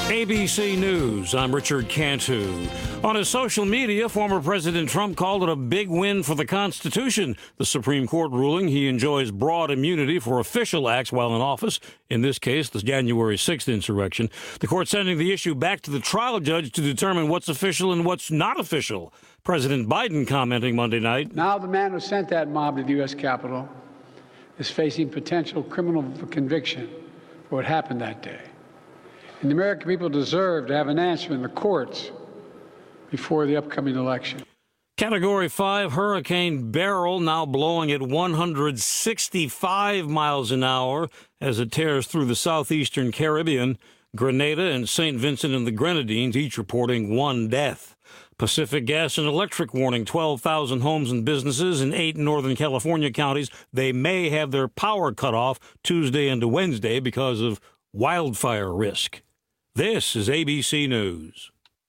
ABC News, I'm Richard Cantu. On his social media, former President Trump called it a big win for the Constitution. The Supreme Court ruling he enjoys broad immunity for official acts while in office, in this case, the January 6th insurrection. The court sending the issue back to the trial judge to determine what's official and what's not official. President Biden commenting Monday night. Now the man who sent that mob to the U.S. Capitol is facing potential criminal conviction for what happened that day. And the American people deserve to have an answer in the courts before the upcoming election. Category 5 Hurricane Beryl now blowing at 165 miles an hour as it tears through the southeastern Caribbean. Grenada and St. Vincent and the Grenadines each reporting one death. Pacific Gas and Electric warning 12,000 homes and businesses in 8 Northern California counties. They may have their power cut off Tuesday into Wednesday because of wildfire risk. This is ABC News.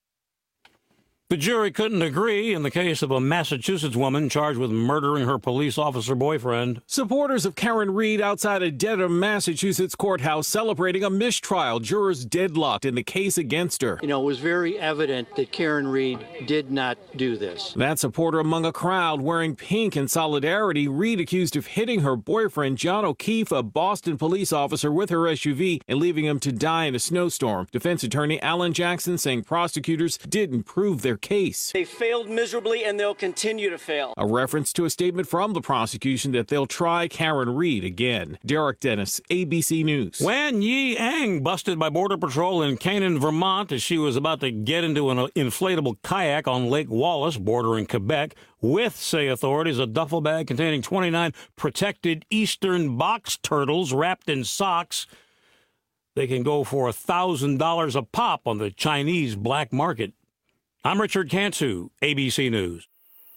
The jury couldn't agree in the case of a Massachusetts woman charged with murdering her police officer boyfriend. Supporters of Karen Reed outside a Dedham, Massachusetts courthouse celebrating a mistrial. Jurors deadlocked in the case against her. It was very evident that Karen Reed did not do this. That supporter among a crowd wearing pink in solidarity. Reed accused of hitting her boyfriend, John O'Keefe, a Boston police officer, with her SUV and leaving him to die in a snowstorm. Defense attorney Alan Jackson saying prosecutors didn't prove their case. They failed miserably and they'll continue to fail. A reference to a statement from the prosecution that they'll try Karen Reed again. Derek Dennis, ABC News. Wan Yi Ang busted by Border Patrol in Canaan, Vermont as she was about to get into an inflatable kayak on Lake Wallace bordering Quebec with, say authorities, a duffel bag containing 29 protected eastern box turtles wrapped in socks. They can go for $1,000 a pop on the Chinese black market. I'm Richard Cantu, ABC News.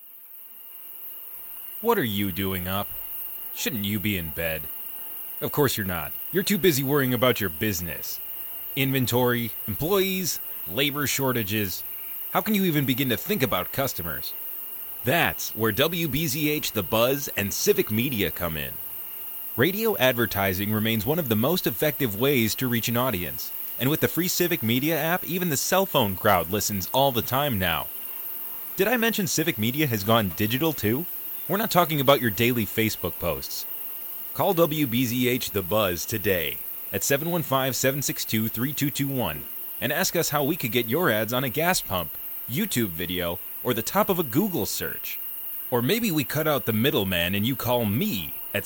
What are you doing up? Shouldn't you be in bed? Of course you're not. You're too busy worrying about your business. Inventory, employees, labor shortages. How can you even begin to think about customers? That's where WBZH, The Buzz, and Civic Media come in. Radio advertising remains one of the most effective ways to reach an audience. And with the free Civic Media app, even the cell phone crowd listens all the time now. Did I mention Civic Media has gone digital too? We're not talking about your daily Facebook posts. Call WBZH The Buzz today at 715-762-3221 and ask us how we could get your ads on a gas pump, YouTube video, or the top of a Google search. Or maybe we cut out the middleman and you call me at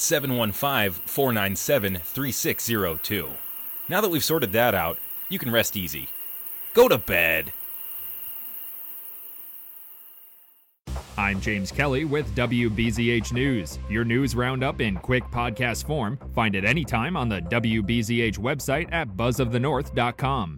715-497-3602. Now that we've sorted that out, you can rest easy. Go to bed. I'm James Kelly with WBZH News, your news roundup in quick podcast form. Find it anytime on the WBZH website at buzzofthenorth.com.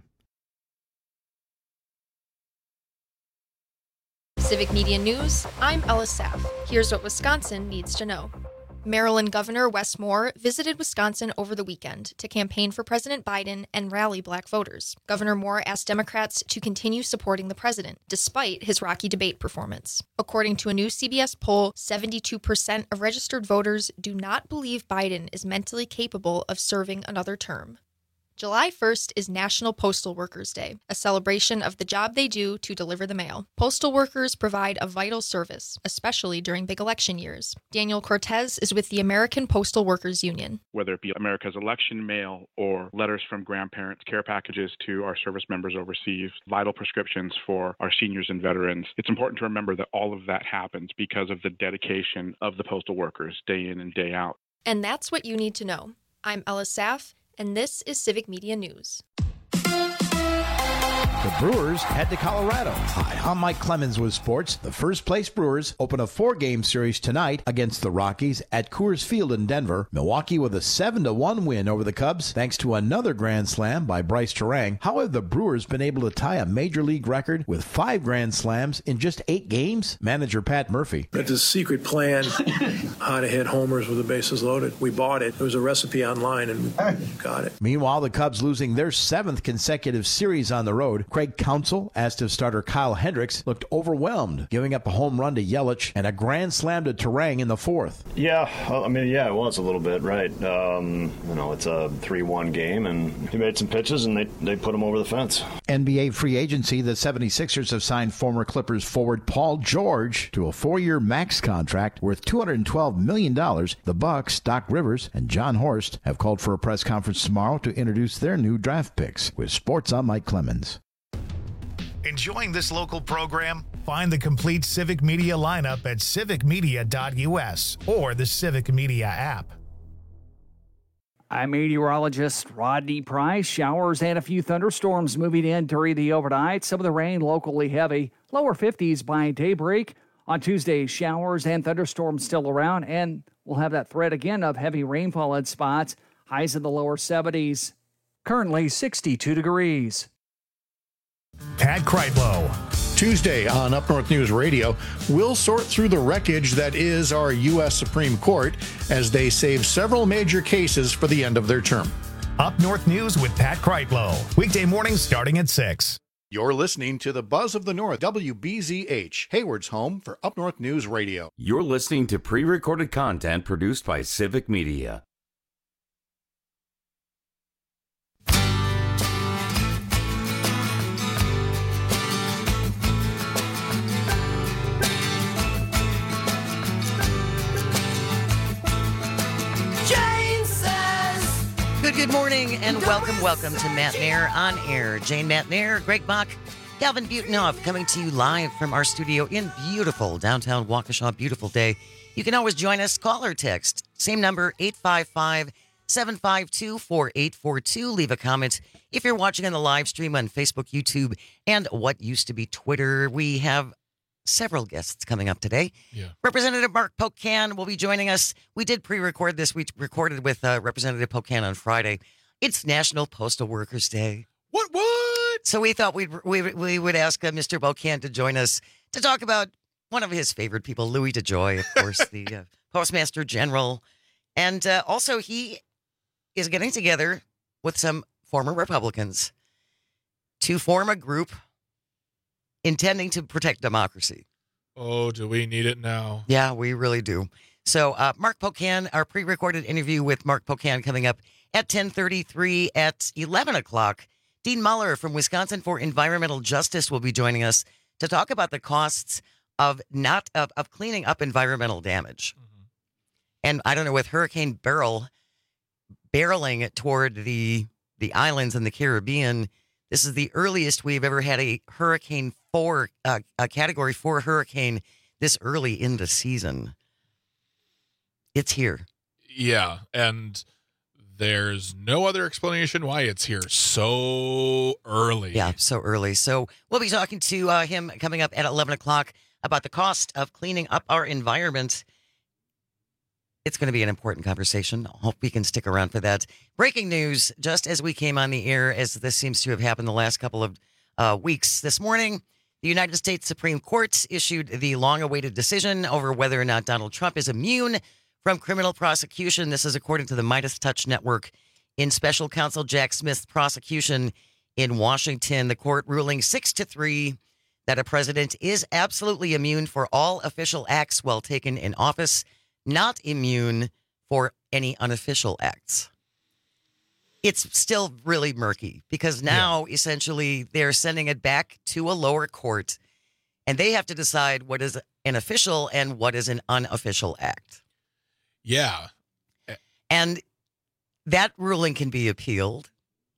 Civic Media News, I'm Ella Saff. Here's what Wisconsin needs to know. Maryland Governor Wes Moore visited Wisconsin over the weekend to campaign for President Biden and rally black voters. Governor Moore asked Democrats to continue supporting the president, despite his rocky debate performance. According to a new CBS poll, 72% of registered voters do not believe Biden is mentally capable of serving another term. July 1st is National Postal Workers Day, a celebration of the job they do to deliver the mail. Postal workers provide a vital service, especially during big election years. Daniel Cortez is with the American Postal Workers Union. Whether it be America's election mail or letters from grandparents, care packages to our service members overseas, vital prescriptions for our seniors and veterans, it's important to remember that all of that happens because of the dedication of the postal workers day in and day out. And that's what you need to know. I'm Ella Saff, and this is Civic Media News. The Brewers head to Colorado. Hi, I'm Mike Clemens with sports. The first place Brewers open a 4-game series tonight against the Rockies at Coors Field in Denver. Milwaukee with a 7-1 win over the Cubs thanks to another grand slam by Bryce Terang. How have the Brewers been able to tie a major league record with 5 grand slams in just 8 games? Manager Pat Murphy. It's a secret plan how to hit homers with the bases loaded. We bought it. There was a recipe online and we got it. Meanwhile, the Cubs losing their 7th consecutive series on the road. forward. Craig Counsell, as did starter Kyle Hendricks, looked overwhelmed, giving up a home run to Yelich and a grand slam to Turang in the fourth. Yeah, it was a little bit, right. It's a 3-1 game, and he made some pitches, and they put him over the fence. NBA free agency, the 76ers have signed former Clippers forward Paul George to a 4-year max contract worth $212 million. The Bucks, Doc Rivers, and John Horst have called for a press conference tomorrow to introduce their new draft picks. With sports, I'm Mike Clemens. Enjoying this local program? Find the complete Civic Media lineup at civicmedia.us or the Civic Media app. I'm meteorologist Rodney Price. Showers and a few thunderstorms moving in during the overnight. Some of the rain locally heavy. Lower 50s by daybreak. On Tuesday, showers and thunderstorms still around, and we'll have that threat again of heavy rainfall in spots. Highs in the lower 70s. Currently 62 degrees. Pat Kreitlow. Tuesday on Up North News Radio, we'll sort through the wreckage that is our U.S. Supreme Court as they save several major cases for the end of their term. Up North News with Pat Kreitlow. Weekday mornings starting at 6. You're listening to the Buzz of the North, WBZH, Hayward's home for Up North News Radio. You're listening to pre-recorded content produced by Civic Media. Good morning and welcome to Matt Nair on Air. Jane Matt Nair, Greg Bach, Calvin Butenhoff coming to you live from our studio in beautiful downtown Waukesha. Beautiful day. You can always join us, call or text. Same number, 855-752-4842. Leave a comment if you're watching on the live stream on Facebook, YouTube, and what used to be Twitter. We have several guests coming up today. Yeah. Representative Mark Pocan will be joining us. We did pre-record this. We recorded with Representative Pocan on Friday. It's National Postal Workers Day. What? So we thought we would ask Mr. Pocan to join us to talk about one of his favorite people, Louis DeJoy, of course, the Postmaster General. And also he is getting together with some former Republicans to form a group intending to protect democracy. Oh, do we need it now? Yeah, we really do. So Mark Pocan, our pre-recorded interview with Mark Pocan coming up at 10:33 at 11 o'clock. Dean Muller from Wisconsin for Environmental Justice will be joining us to talk about the costs of cleaning up environmental damage. Mm-hmm. And I don't know, with Hurricane Beryl barreling toward the islands in the Caribbean, this is the earliest we've ever had a Hurricane 4, a Category 4 hurricane this early in the season. It's here. Yeah, and there's no other explanation why it's here so early. Yeah, so early. So we'll be talking to him coming up at 11 o'clock about the cost of cleaning up our environment. It's going to be an important conversation. I hope we can stick around for that. Breaking news, just as we came on the air, as this seems to have happened the last couple of weeks. This morning, the United States Supreme Court issued the long-awaited decision over whether or not Donald Trump is immune from criminal prosecution. This is according to the Midas Touch Network. In Special Counsel Jack Smith's prosecution in Washington, the court ruling 6-3 that a president is absolutely immune for all official acts while taken in office, not immune for any unofficial acts. It's still really murky because now essentially they're sending it back to a lower court and they have to decide what is an official and what is an unofficial act. Yeah. And that ruling can be appealed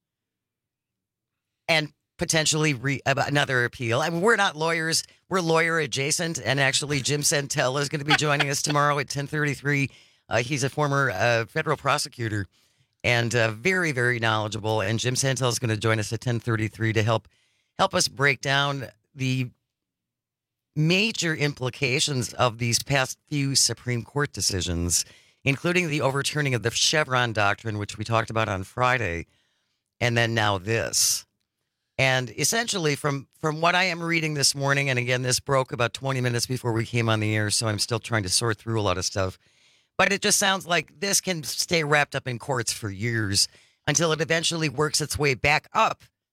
and potentially another appeal. I mean, we're not lawyers. We're lawyer adjacent. And actually, Jim Santel is going to be joining us tomorrow at 10:33. He's a former federal prosecutor and very, very knowledgeable. And Jim Santel is going to join us at 10:33 to help us break down the major implications of these past few Supreme Court decisions, including the overturning of the Chevron doctrine, which we talked about on Friday, and then now this. And essentially, from what I am reading this morning, and again, this broke about 20 minutes before we came on the air, so I'm still trying to sort through a lot of stuff. But it just sounds like this can stay wrapped up in courts for years until it eventually works its way back up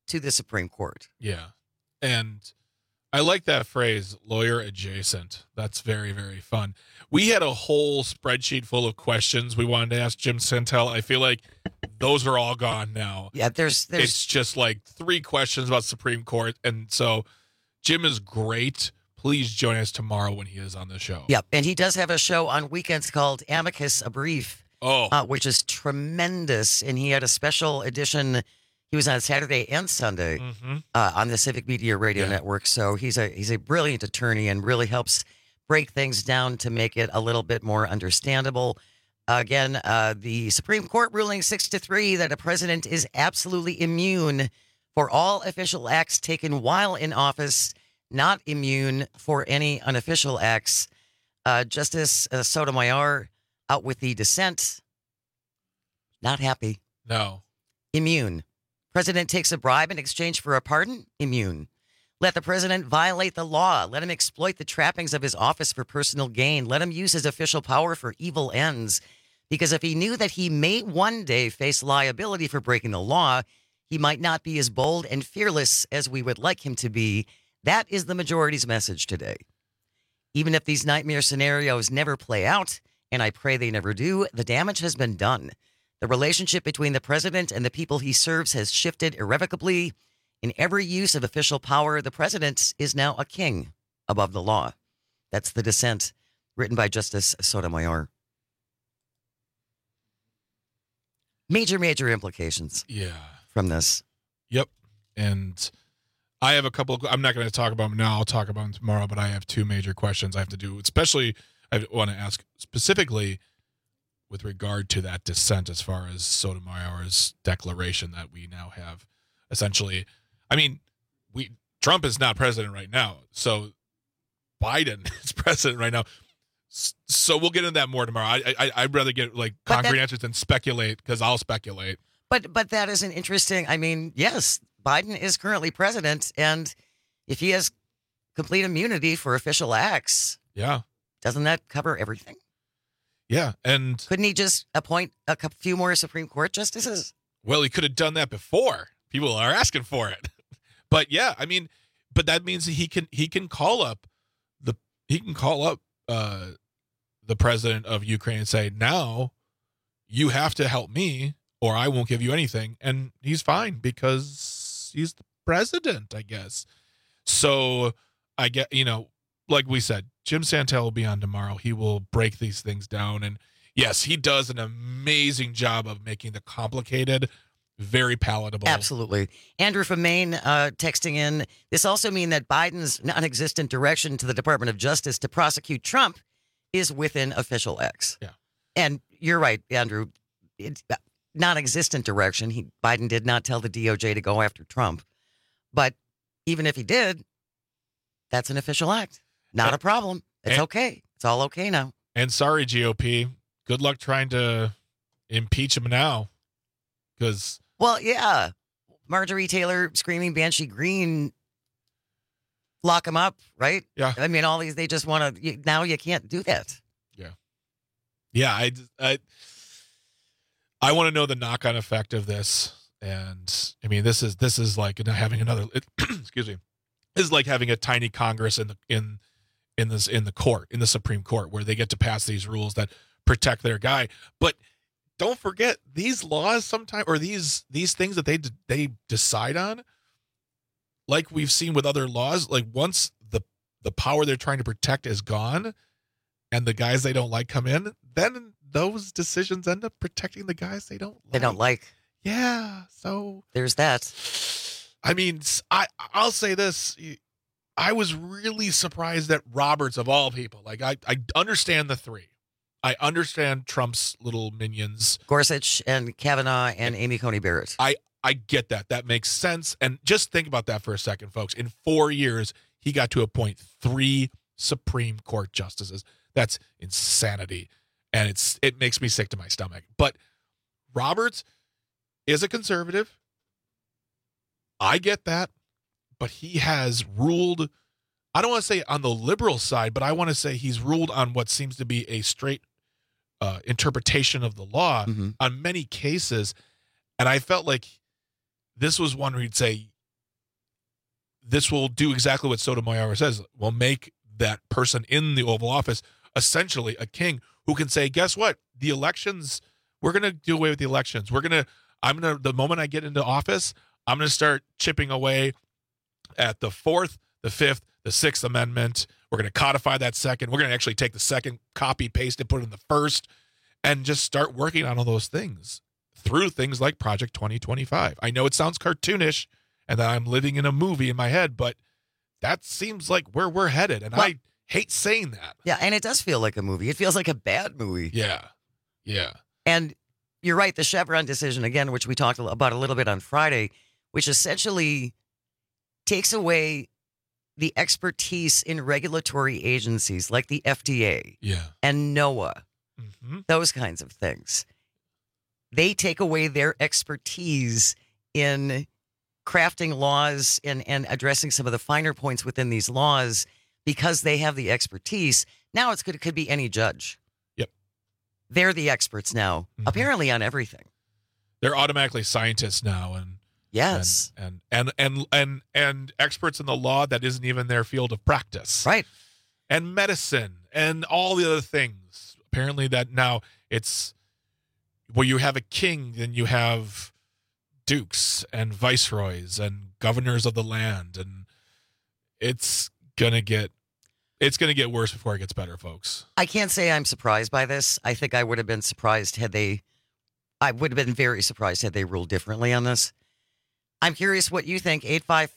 to the Supreme Court. Yeah. And I like that phrase, lawyer adjacent. That's very, very fun. We had a whole spreadsheet full of questions we wanted to ask Jim Santel. I feel like those are all gone now. Yeah, there's it's just like 3 questions about Supreme Court. And so Jim is great. Please join us tomorrow when he is on the show. Yep, and he does have a show on weekends called Amicus, a Brief, which is tremendous. And he had a special edition. He was on Saturday and Sunday on the Civic Media Radio Network. So he's a brilliant attorney and really helps break things down to make it a little bit more understandable. Again, the Supreme Court ruling 6-3 that a president is absolutely immune for all official acts taken while in office, not immune for any unofficial acts. Justice Sotomayor out with the dissent. Not happy. No. Immune. President takes a bribe in exchange for a pardon? Immune. Let the president violate the law. Let him exploit the trappings of his office for personal gain. Let him use his official power for evil ends. Because if he knew that he may one day face liability for breaking the law, he might not be as bold and fearless as we would like him to be. That is the majority's message today. Even if these nightmare scenarios never play out, and I pray they never do, the damage has been done. The relationship between the president and the people he serves has shifted irrevocably. In every use of official power, the president is now a king above the law. That's the dissent written by Justice Sotomayor. Major implications from this. Yep. And I have a couple of, I'm not going to talk about them now. I'll talk about them tomorrow, but I have 2 major questions I have to do, especially I want to ask specifically with regard to that dissent as far as Sotomayor's declaration that we now have essentially. I mean, Trump is not president right now, so Biden is president right now. So we'll get into that more tomorrow. I'd rather get like concrete answers than speculate, because I'll speculate. But that is an interesting. I mean, yes, Biden is currently president, and if he has complete immunity for official acts, doesn't that cover everything? Yeah, and couldn't he just appoint a few more Supreme Court justices? Well, he could have done that before. People are asking for it. But yeah, I mean, but that means he can call up the president of Ukraine and say, now you have to help me or I won't give you anything. And he's fine because he's the president, I guess. So I get, like we said, Jim Santel will be on tomorrow. He will break these things down. And yes, he does an amazing job of making the complicated very palatable. Absolutely. Andrew from Maine texting in, this also means that Biden's non-existent direction to the Department of Justice to prosecute Trump is within official X. Yeah. And you're right, Andrew. It's non-existent direction. Biden did not tell the DOJ to go after Trump. But even if he did, that's an official act. Not a problem. It's okay. It's all okay now. And sorry, GOP. Good luck trying to impeach him now. Because... Well, yeah. Marjorie Taylor screaming Banshee Green, lock him up, right? Yeah. I mean, all these, they just want to, now you can't do that. Yeah. Yeah, I want to know the knock-on effect of this. And, I mean, this is like having another, excuse me, this is like having a tiny Congress in the Supreme Court, where they get to pass these rules that protect their guy. But don't forget, these laws sometimes, or these things that they decide on, like we've seen with other laws, like once the power they're trying to protect is gone and the guys they don't like come in, then those decisions end up protecting the guys they don't like. They don't like. Yeah, so there's that. I mean, I'll say this. I was really surprised that Roberts, of all people, like I understand the 3. I understand Trump's little minions. Gorsuch and Kavanaugh and Amy Coney Barrett. I get that. That makes sense. And just think about that for a second, folks. In 4 years, he got to appoint 3 Supreme Court justices. That's insanity. And it makes me sick to my stomach. But Roberts is a conservative. I get that. But he has ruled, I don't want to say on the liberal side, but I want to say he's ruled on what seems to be a straight interpretation of the law on many cases. And I felt like this was one where he'd say, this will do exactly what Sotomayor says. Will make that person in the Oval Office essentially a king who can say, guess what? The elections, we're going to do away with the elections. The moment I get into office, I'm going to start chipping away at the 4th, the 5th, the 6th Amendment. We're going to codify that second. We're going to actually take the second, copy, paste, and put it in the first, and just start working on all those things through things like Project 2025. I know it sounds cartoonish and that I'm living in a movie in my head, but that seems like where we're headed, and I hate saying that. Yeah, and it does feel like a movie. It feels like a bad movie. Yeah. And you're right, the Chevron decision, again, which we talked about a little bit on Friday, which essentially takes away the expertise in regulatory agencies like the FDA and NOAA, those kinds of things. They take away their expertise in crafting laws and addressing some of the finer points within these laws because they have the expertise. Now it could be any judge. Yep. They're the experts now, apparently on everything. They're automatically scientists now, and yes, and experts in the law that isn't even their field of practice, right? And medicine and all the other things. Apparently, that now it's where you have a king, then you have dukes and viceroys and governors of the land, and it's gonna get worse before it gets better, folks. I can't say I'm surprised by this. I think I would have been surprised I would have been very surprised had they ruled differently on this. I'm curious what you think.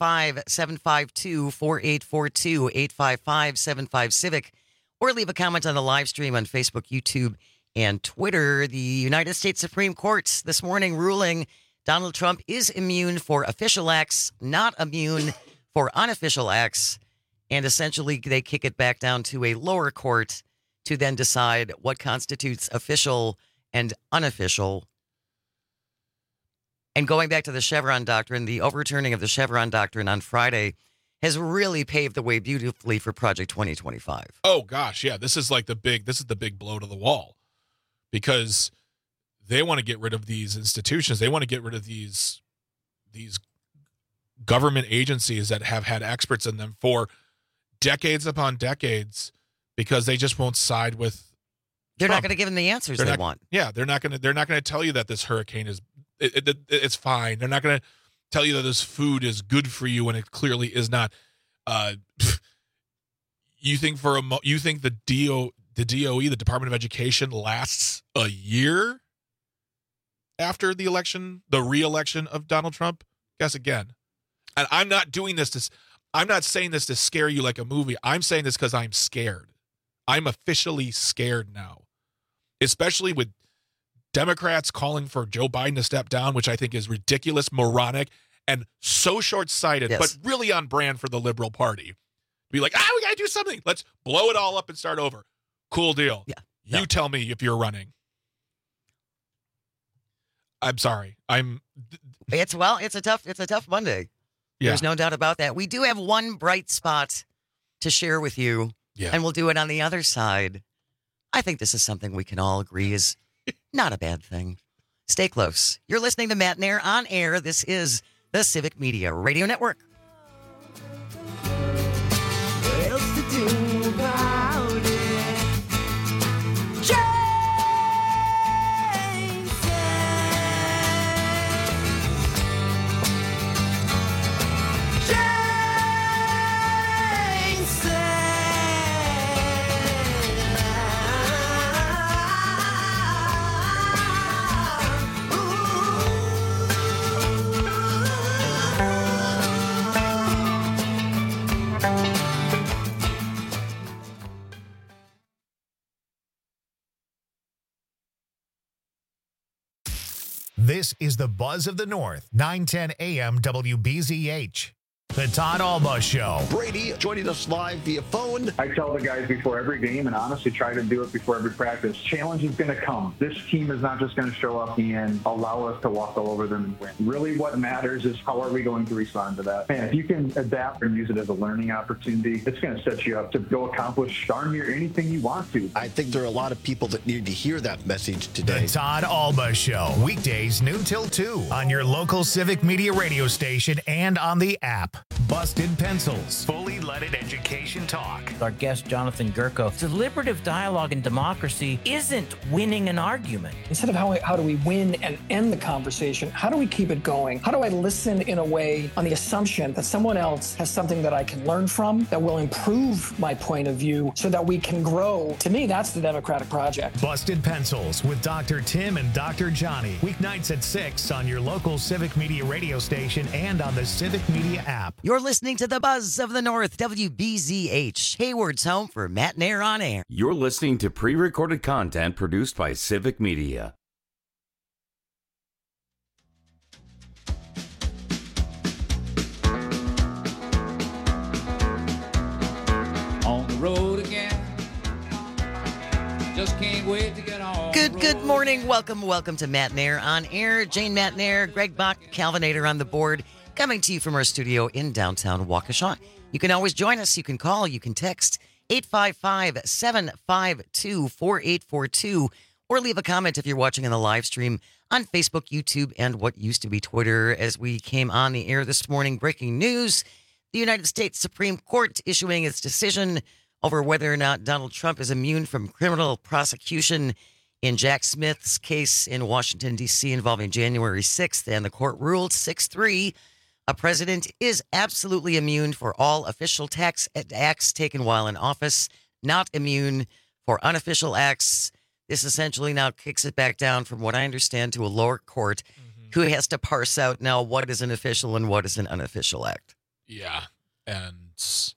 855-752-4842, 855-75-CIVIC, or leave a comment on the live stream on Facebook, YouTube, and Twitter. The United States Supreme Court this morning ruling Donald Trump is immune for official acts, not immune for unofficial acts. And essentially, they kick it back down to a lower court to then decide what constitutes official and unofficial. And going back to the Chevron doctrine, the overturning of the Chevron doctrine on Friday has really paved the way beautifully for Project 2025. Oh, gosh, yeah. This is the big blow to the wall, because they want to get rid of these institutions. They want to get rid of these government agencies that have had experts in them for decades upon decades, because they just won't side with They're Trump. not going to give them the answers they want. Yeah, they're not going to tell you that this hurricane is it's fine. They're not going to tell you that this food is good for you when it clearly is not. You think the DOE, the Department of Education, lasts a year after the election, the re-election of Donald Trump? Guess again. And I'm not doing this I'm not saying this to scare you like a movie. I'm saying this because I'm scared. I'm officially scared now, especially with Democrats calling for Joe Biden to step down, which I think is ridiculous, moronic, and so short-sighted, but really on brand for the liberal party. Be like, we got to do something. Let's blow it all up and start over. Cool deal. Yeah. You tell me if you're running. I'm sorry. It's a tough Monday. Yeah. There's no doubt about that. We do have one bright spot to share with you, and we'll do it on the other side. I think this is something we can all agree is not a bad thing. Stay close. You're listening to Matt and Air on air. This is the Civic Media Radio Network. What else to do about it? This is the Buzz of the North, 910 AM WBZH. The Todd Alba Show. Brady joining us live via phone. I tell the guys before every game, and honestly try to do it before every practice, challenge is going to come. This team is not just going to show up and allow us to walk all over them and win. Really what matters is how are we going to respond to that. And if you can adapt and use it as a learning opportunity, it's going to set you up to go accomplish darn near anything you want to. I think there are a lot of people that need to hear that message today. The Todd Alba Show, weekdays noon till 2 on your local Civic Media radio station and on the app. Busted Pencils, fully leaded education talk. Our guest, Jonathan Gurko, deliberative dialogue and democracy isn't winning an argument. Instead of how do we win and end the conversation, how do we keep it going? How do I listen in a way on the assumption that someone else has something that I can learn from, that will improve my point of view so that we can grow? To me, that's the democratic project. Busted Pencils with Dr. Tim and Dr. Johnny. Weeknights at 6 on your local Civic Media radio station and on the Civic Media app. You're listening to the Buzz of the North, WBZH, Hayward's home for Matt and Air on Air. You're listening to pre-recorded content produced by Civic Media. On the road again. Just can't wait to get on. Good morning. Welcome to Matt and Air on Air. Jane Matt and Air, Greg Bach, Calvinator on the board, coming to you from our studio in downtown Waukesha. You can always join us. You can call. You can text 855-752-4842 or leave a comment if you're watching in the live stream on Facebook, YouTube, and what used to be Twitter. As we came on the air this morning, breaking news, the United States Supreme Court issuing its decision over whether or not Donald Trump is immune from criminal prosecution in Jack Smith's case in Washington, D.C. involving January 6th. And the court ruled 6-3. A president is absolutely immune for all official acts taken while in office, not immune for unofficial acts. This essentially now kicks it back down, from what I understand, to a lower court who has to parse out now what is an official and what is an unofficial act. Yeah, and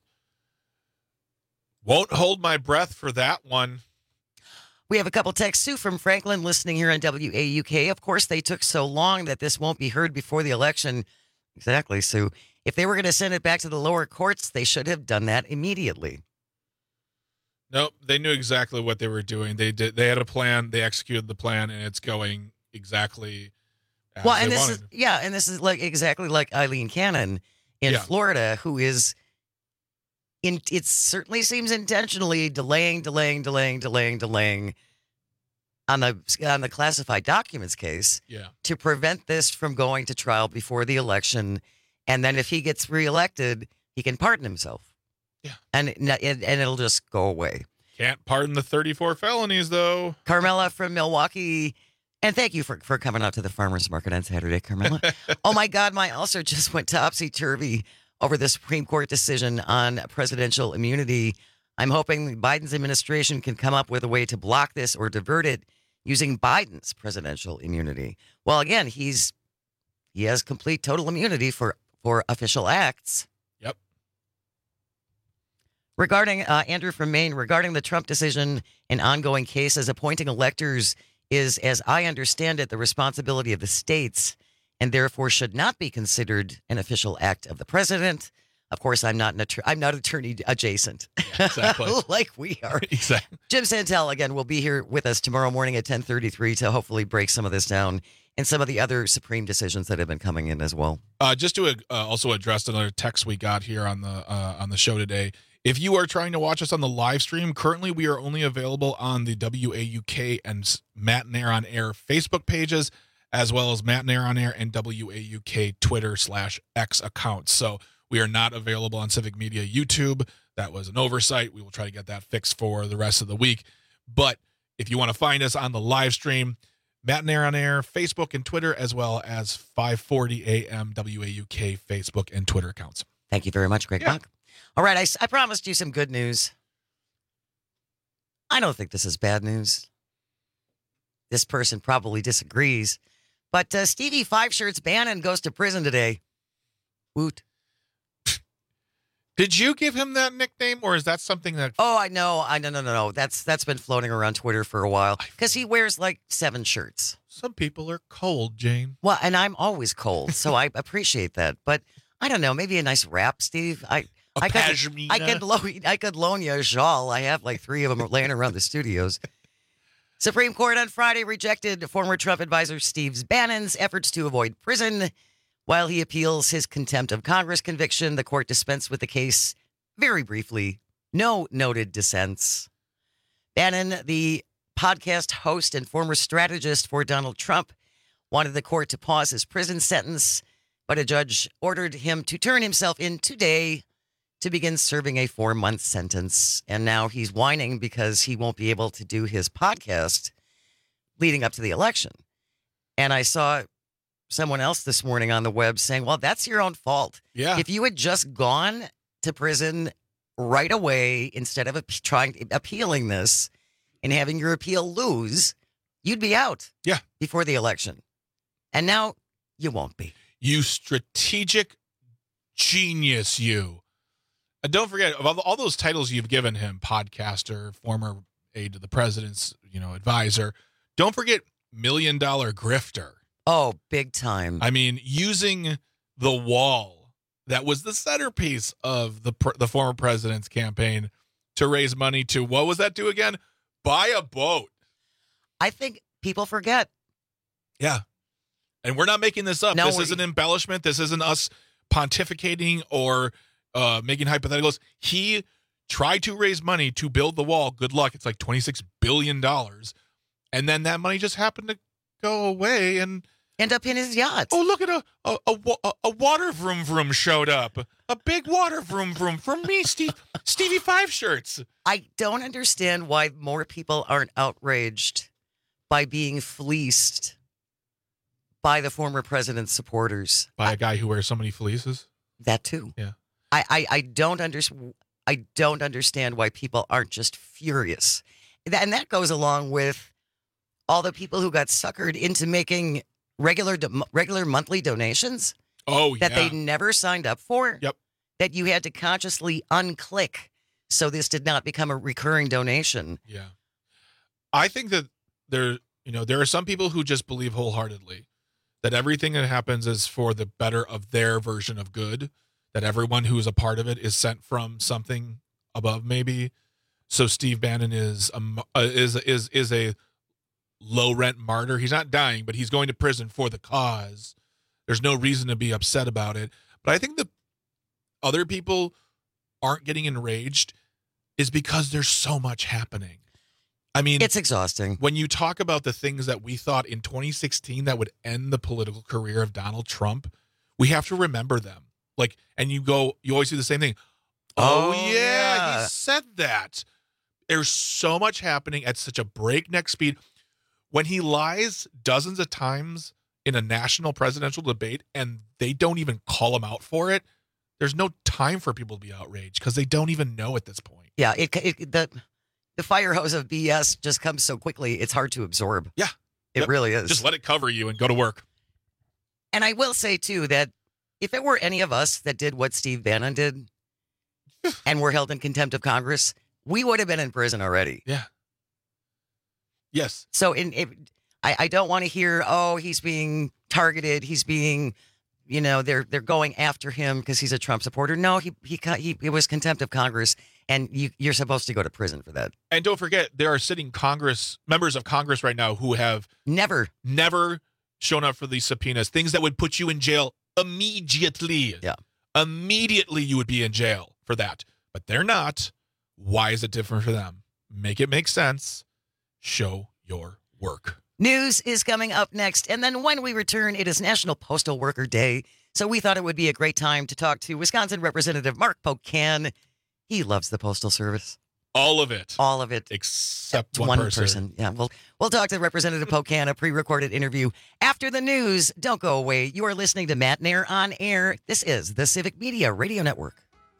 won't hold my breath for that one. We have a couple texts. Sue from Franklin listening here on WAUK. Of course, they took so long that this won't be heard before the election. Exactly, Sue. If they were going to send it back to the lower courts, they should have done that immediately. Nope, they knew exactly what they were doing. They had a plan. They executed the plan, and it's going exactly as Well, and they this wanted. is like exactly like Eileen Cannon in Florida, who is it certainly seems intentionally delaying on the classified documents case to prevent this from going to trial before the election. And then if he gets reelected, he can pardon himself. Yeah. And it'll just go away. Can't pardon the 34 felonies, though. Carmela from Milwaukee. And thank you for coming out to the farmer's market on Saturday, Carmela. Oh, my God, my ulcer just went topsy-turvy over the Supreme Court decision on presidential immunity. I'm hoping Biden's administration can come up with a way to block this or divert it using Biden's presidential immunity. Well, again, he has complete total immunity for official acts. Yep. Regarding Andrew from Maine, regarding the Trump decision and ongoing cases, appointing electors is, as I understand it, the responsibility of the states, and therefore should not be considered an official act of the president. Of course, I'm not attorney adjacent, Exactly. like we are. Exactly. Jim Santel, again, will be here with us tomorrow morning at 10:33 to hopefully break some of this down and some of the other Supreme decisions that have been coming in as well. Just to also address another text we got here on the show today. If you are trying to watch us on the live stream, currently we are only available on the WAUK and Matt and Air on Air Facebook pages, as well as Matt and Air on Air and WAUK Twitter/X accounts. So we are not available on Civic Media YouTube. That was an oversight. We will try to get that fixed for the rest of the week. But if you want to find us on the live stream, Matt and Air on Air, Facebook and Twitter, as well as 540 AM WAUK Facebook and Twitter accounts. Thank you very much, Greg Bach. All right, I promised you some good news. I don't think this is bad news. This person probably disagrees. But Stevie Five Shirts Bannon goes to prison today. Woot. Did you give him that nickname, or is that something that... Oh, I know. No. That's been floating around Twitter for a while because he wears like 7 shirts. Some people are cold, Jane. Well, and I'm always cold, so I appreciate that. But I don't know, maybe a nice wrap, Steve. I could loan you a shawl. I have like 3 of them laying around the studios. Supreme Court on Friday rejected former Trump advisor Steve Bannon's efforts to avoid prison. While he appeals his contempt of Congress conviction, the court dispensed with the case very briefly. No noted dissents. Bannon, the podcast host and former strategist for Donald Trump, wanted the court to pause his prison sentence, but a judge ordered him to turn himself in today to begin serving a 4-month sentence. And now he's whining because he won't be able to do his podcast leading up to the election. And I saw someone else this morning on the web saying, well, that's your own fault. Yeah. If you had just gone to prison right away instead of appealing this and having your appeal lose, you'd be out before the election. And now you won't be. You strategic genius, you. And don't forget, of all those titles you've given him, podcaster, former aide to the president's, advisor, don't forget $1 Million Grifter. Oh, big time. I mean, using the wall that was the centerpiece of the former president's campaign to raise money to, what was that do again? Buy a boat. I think people forget. Yeah. And we're not making this up. No, this isn't embellishment. This isn't us pontificating or making hypotheticals. He tried to raise money to build the wall. Good luck. It's like $26 billion. And then that money just happened to go away and end up in his yacht. Oh, look at a water vroom vroom showed up. A big water vroom vroom from me, Stevie Five shirts. I don't understand why more people aren't outraged by being fleeced by the former president's supporters. By a guy who wears so many fleeces? That too. Yeah. I don't understand why people aren't just furious. And that goes along with all the people who got suckered into making regular monthly donations. Oh, that they never signed up for. Yep. That you had to consciously unclick so this did not become a recurring donation. Yeah. I think that there are some people who just believe wholeheartedly that everything that happens is for the better of their version of good, that everyone who is a part of it is sent from something above maybe. So Steve Bannon is a low rent martyr. He's not dying, but he's going to prison for the cause. There's no reason to be upset about it. But I think the other people aren't getting enraged is because there's so much happening. I mean, it's exhausting. When you talk about the things that we thought in 2016 that would end the political career of Donald Trump, we have to remember them. And you always do the same thing. Oh yeah, he said that. There's so much happening at such a breakneck speed. When he lies dozens of times in a national presidential debate and they don't even call him out for it, there's no time for people to be outraged because they don't even know at this point. Yeah, the fire hose of BS just comes so quickly, it's hard to absorb. Yeah. It really is. Just let it cover you and go to work. And I will say, too, that if it were any of us that did what Steve Bannon did and were held in contempt of Congress, we would have been in prison already. Yeah. Yes. So I don't want to hear, he's being targeted. He's being, they're going after him because he's a Trump supporter. No, he was contempt of Congress, and you're supposed to go to prison for that. And don't forget, there are sitting members of Congress right now who have never shown up for these subpoenas, things that would put you in jail immediately. Yeah. Immediately you would be in jail for that. But they're not. Why is it different for them? Make it make sense. Show your work. News is coming up next. And then when we return, it is National Postal Worker Day. So we thought it would be a great time to talk to Wisconsin Representative Mark Pocan. He loves the Postal Service. All of it. All of it. Except one person. Yeah, we'll talk to Representative Pocan, a pre-recorded interview after the news. Don't go away. You are listening to Matt Nair on Air. This is the Civic Media Radio Network.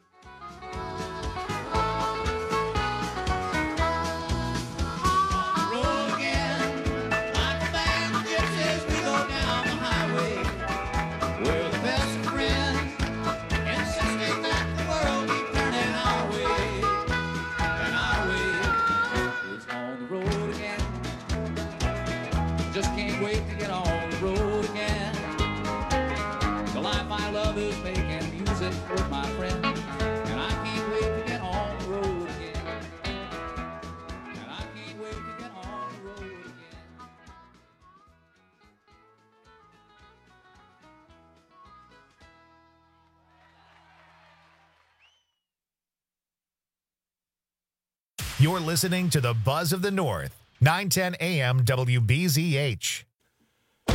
You're listening to the Buzz of the North, 910 AM WBZH.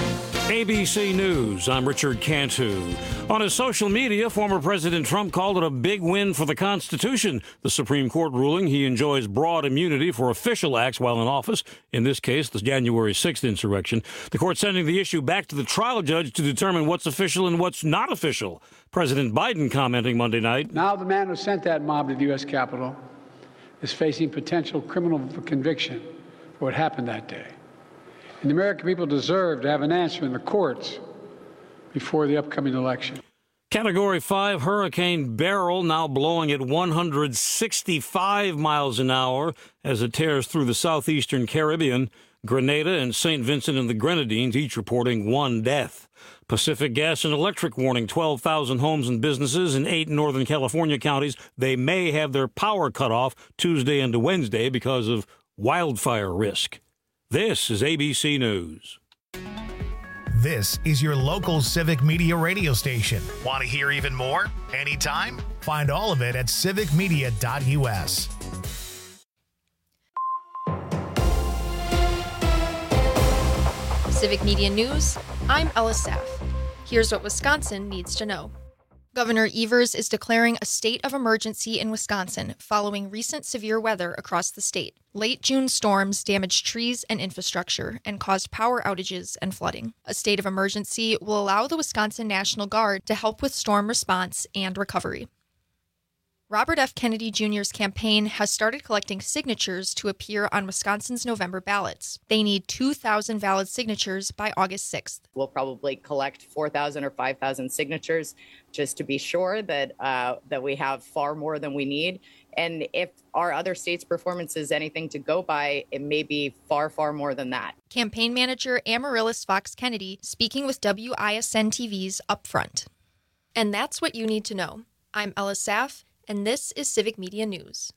ABC News, I'm Richard Cantu. On his social media, former President Trump called it a big win for the Constitution. The Supreme Court ruling he enjoys broad immunity for official acts while in office, in this case, the January 6th insurrection. The court sending the issue back to the trial judge to determine what's official and what's not official. President Biden commenting Monday night. Now the man who sent that mob to the U.S. Capitol is facing potential criminal conviction for what happened that day. And the American people deserve to have an answer in the courts before the upcoming election. Category 5 Hurricane Beryl now blowing at 165 miles an hour as it tears through the southeastern Caribbean. Grenada and St. Vincent and the Grenadines each reporting 1 death. Pacific Gas and Electric warning 12,000 homes and businesses in 8 Northern California counties they may have their power cut off Tuesday into Wednesday because of wildfire risk. This is ABC News. This is your local Civic Media radio station. Want to hear even more? Anytime? Find all of it at civicmedia.us. Civic Media News, I'm Ella Saff. Here's what Wisconsin needs to know. Governor Evers is declaring a state of emergency in Wisconsin following recent severe weather across the state. Late June storms damaged trees and infrastructure and caused power outages and flooding. A state of emergency will allow the Wisconsin National Guard to help with storm response and recovery. Robert F. Kennedy Jr.'s campaign has started collecting signatures to appear on Wisconsin's November ballots. They need 2,000 valid signatures by August 6th. We'll probably collect 4,000 or 5,000 signatures just to be sure that that we have far more than we need. And if our other states' performance is anything to go by, it may be far, far more than that. Campaign manager Amaryllis Fox Kennedy speaking with WISN TV's Upfront. And that's what you need to know. I'm Ella Saff, and this is Civic Media News.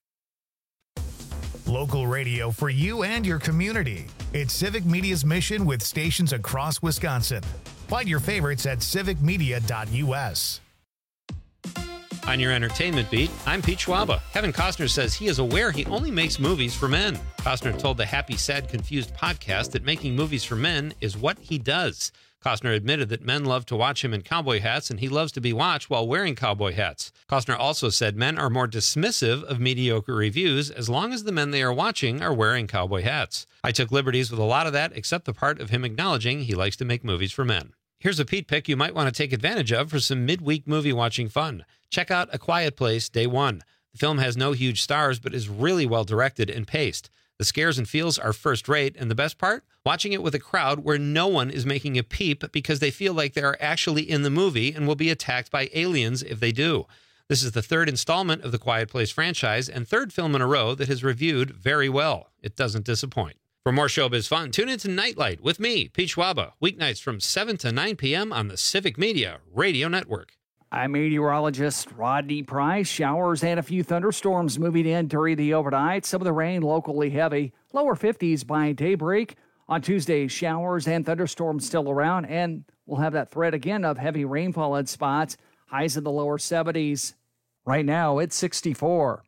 Local radio for you and your community. It's Civic Media's mission with stations across Wisconsin. Find your favorites at civicmedia.us. On your entertainment beat, I'm Pete Schwaba. Kevin Costner says he is aware he only makes movies for men. Costner told the Happy, Sad, Confused podcast that making movies for men is what he does. Costner admitted that men love to watch him in cowboy hats, and he loves to be watched while wearing cowboy hats. Costner also said men are more dismissive of mediocre reviews as long as the men they are watching are wearing cowboy hats. I took liberties with a lot of that, except the part of him acknowledging he likes to make movies for men. Here's a Pete pick you might want to take advantage of for some midweek movie watching fun. Check out A Quiet Place Day 1. The film has no huge stars, but is really well directed and paced. The scares and feels are first rate, and the best part? Watching it with a crowd where no one is making a peep because they feel like they are actually in the movie and will be attacked by aliens if they do. This is the third installment of the Quiet Place franchise and third film in a row that has reviewed very well. It doesn't disappoint. For more showbiz fun, tune into Nightlight with me, Pete Schwaba, weeknights from 7 to 9 p.m. on the Civic Media Radio Network. I'm meteorologist Rodney Price. Showers and a few thunderstorms moving in during the overnight. Some of the rain locally heavy. Lower 50s by daybreak. On Tuesday, showers and thunderstorms still around, and we'll have that threat again of heavy rainfall in spots. Highs in the lower 70s. Right now, it's 64.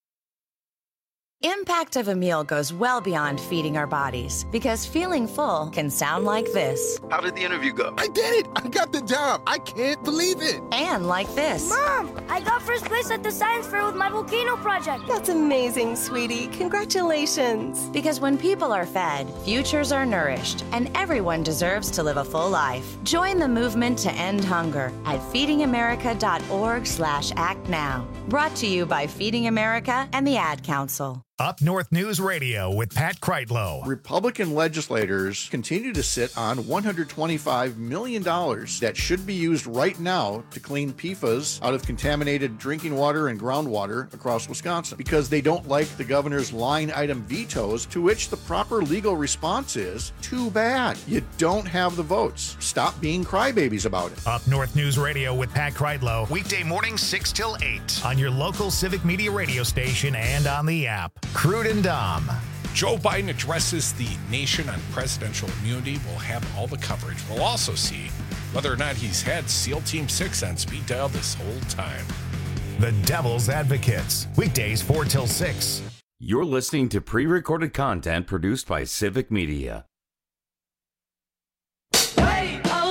Impact of a meal goes well beyond feeding our bodies, because feeling full can sound like this. How did the interview go? I did it! I got the job! I can't believe it! And like this. Mom, I got first place at the science fair with my volcano project. That's amazing, sweetie. Congratulations. Because when people are fed, futures are nourished, and everyone deserves to live a full life. Join the movement to end hunger at feedingamerica.org/act now. Brought to you by Feeding America and the Ad Council. Up North News Radio with Pat Kreitlow. Republican legislators continue to sit on $125 million that should be used right now to clean PFAS out of contaminated drinking water and groundwater across Wisconsin because they don't like the governor's line item vetoes, to which the proper legal response is, too bad. You don't have the votes. Stop being crybabies about it. Up North News Radio with Pat Kreitlow. Weekday mornings 6 till 8 on your local Civic Media radio station and on the app. Crude and Dom. Joe Biden addresses the nation on presidential immunity. We'll have all the coverage. We'll also see whether or not he's had SEAL Team 6 on speed dial this whole time. The Devil's Advocates. Weekdays 4 till 6. You're listening to pre-recorded content produced by Civic Media. Wait a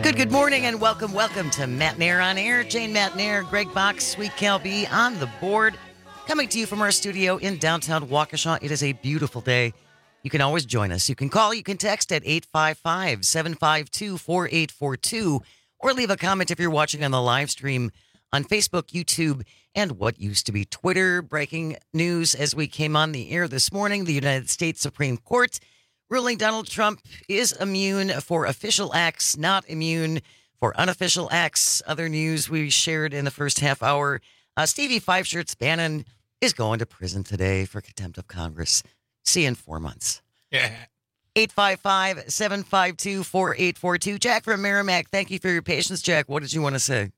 Good morning and welcome to Matt Nair on Air. Jane Matt Nair, Greg Box, Sweet Cal B on the board. Coming to you from our studio in downtown Waukesha. It is a beautiful day. You can always join us. You can call, you can text at 855-752-4842, or leave a comment if you're watching on the live stream on Facebook, YouTube, and what used to be Twitter. Breaking news as we came on the air this morning, the United States Supreme Court ruling Donald Trump is immune for official acts, not immune for unofficial acts. Other news we shared in the first half hour, Stevie Five Shirts Bannon is going to prison today for contempt of Congress. See you in 4 months. Yeah. 855-752-4842. Jack from Merrimack, thank you for your patience. Jack, what did you want to say?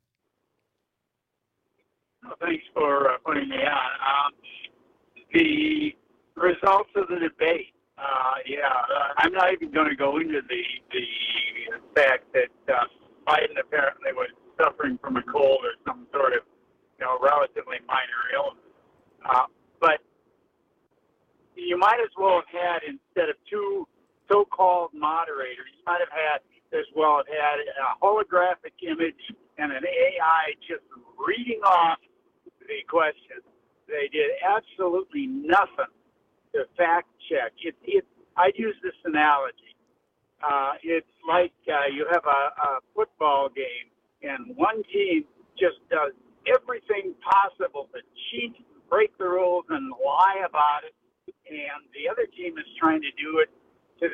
Well, thanks for putting me on. The results of the debate. I'm not even going to go into the fact that Biden apparently was suffering from a cold or some sort of, relatively minor illness. But you might as well have had, instead of two so-called moderators, you might have had a holographic image and an AI just reading off the questions. They did absolutely nothing to fact check. I'd use this analogy. It's like you have a football game, and one team just does everything possible to cheat, break the rules, and lie about it, and the other team is trying to do it do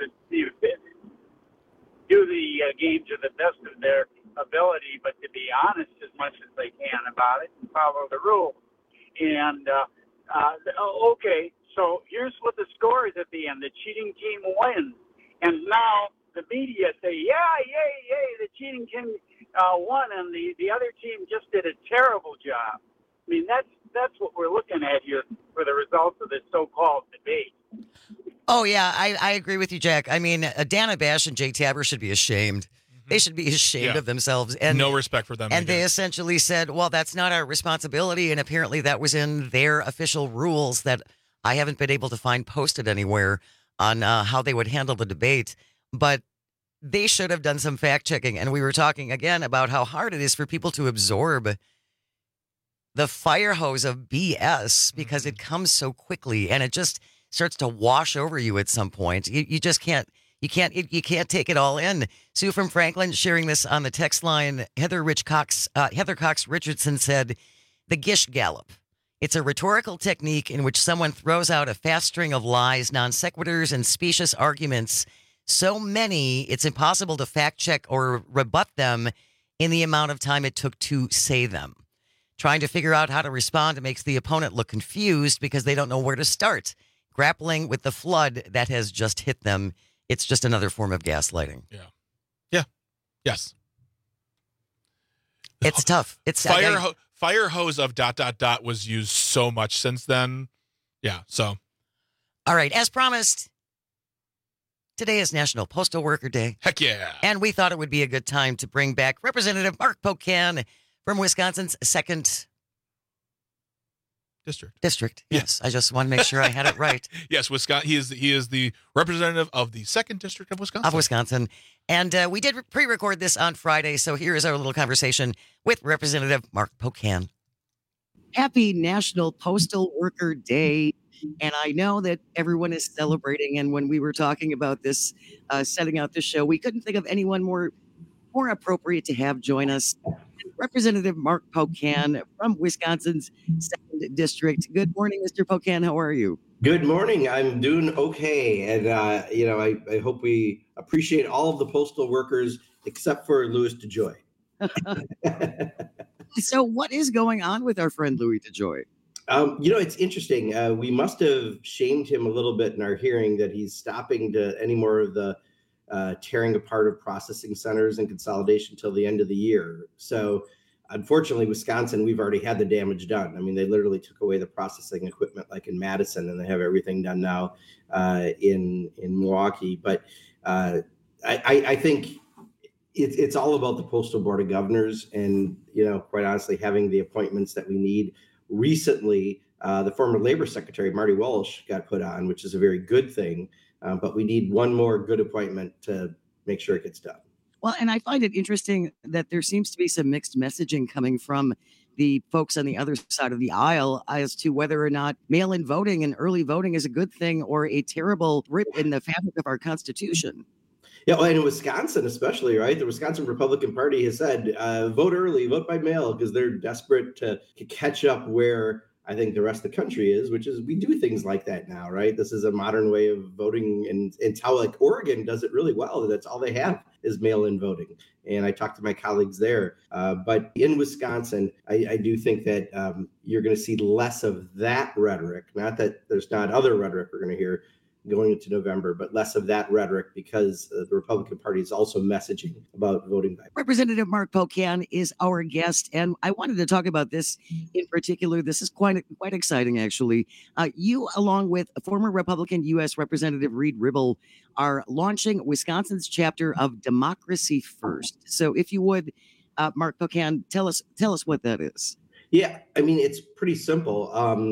the game to the best of their ability, but to be honest as much as they can about it and follow the rules. And okay, so here's what the score is at the end. The cheating team wins, and now the media say, yay, the cheating team won, and the other team just did a terrible job. I mean, that's what we're looking at here for the results of this so-called debate. Oh, yeah, I agree with you, Jack. I mean, Dana Bash and Jake Tapper should be ashamed. Mm-hmm. They should be ashamed of themselves. And no respect for them. And they essentially said, well, that's not our responsibility, and apparently that was in their official rules that I haven't been able to find posted anywhere on how they would handle the debate. But they should have done some fact-checking, and we were talking again about how hard it is for people to absorb the fire hose of BS because it comes so quickly and it just starts to wash over you at some point. You just can't take it all in. Sue from Franklin sharing this on the text line. Heather Cox Richardson said, the Gish Gallop. It's a rhetorical technique in which someone throws out a fast string of lies, non sequiturs, and specious arguments. So many, it's impossible to fact check or rebut them in the amount of time it took to say them. Trying to figure out how to respond makes the opponent look confused because they don't know where to start. Grappling with the flood that has just hit them. It's just another form of gaslighting. Yeah. Yes. It's tough. It's fire hose of ... was used so much since then. Yeah. So. All right. As promised, today is National Postal Worker Day. Heck yeah. And we thought it would be a good time to bring back Representative Mark Pocan from Wisconsin's 2nd District. Yes. I just want to make sure I had it right. Yes, Wisconsin. He is the representative of the 2nd District of Wisconsin. And we did pre-record this on Friday, so here is our little conversation with Representative Mark Pocan. Happy National Postal Worker Day. And I know that everyone is celebrating. And when we were talking about this, setting out the show, we couldn't think of anyone more appropriate to have join us. Representative Mark Pocan from Wisconsin's 2nd District. Good morning, Mr. Pocan. How are you? Good morning. I'm doing okay. And, I hope we appreciate all of the postal workers except for Louis DeJoy. So what is going on with our friend Louis DeJoy? It's interesting. We must have shamed him a little bit in our hearing that he's stopping to any more of the tearing apart of processing centers and consolidation till the end of the year. So unfortunately, Wisconsin, we've already had the damage done. I mean, they literally took away the processing equipment like in Madison, and they have everything done now in Milwaukee. But I think it's all about the Postal Board of Governors and, quite honestly, having the appointments that we need. Recently, the former Labor Secretary, Marty Walsh, got put on, which is a very good thing. But we need one more good appointment to make sure it gets done. Well, and I find it interesting that there seems to be some mixed messaging coming from the folks on the other side of the aisle as to whether or not mail-in voting and early voting is a good thing or a terrible rip in the fabric of our Constitution. Yeah, well, and in Wisconsin especially, right? The Wisconsin Republican Party has said, vote early, vote by mail, because they're desperate to catch up where I think the rest of the country is, which is we do things like that now, right? This is a modern way of voting, and it's how like Oregon does it really well. That's all they have is mail-in voting. And I talked to my colleagues there. But in Wisconsin, I do think that you're going to see less of that rhetoric. Not that there's not other rhetoric we're going to hear going into November, but less of that rhetoric because the Republican Party is also messaging about voting by. Representative Mark Pocan is our guest, and I wanted to talk about this in particular. This is quite exciting, actually. You, along with former Republican U.S. Representative Reed Ribble, are launching Wisconsin's chapter of Democracy First. So, if you would, Mark Pocan, tell us what that is. Yeah, I mean, it's pretty simple.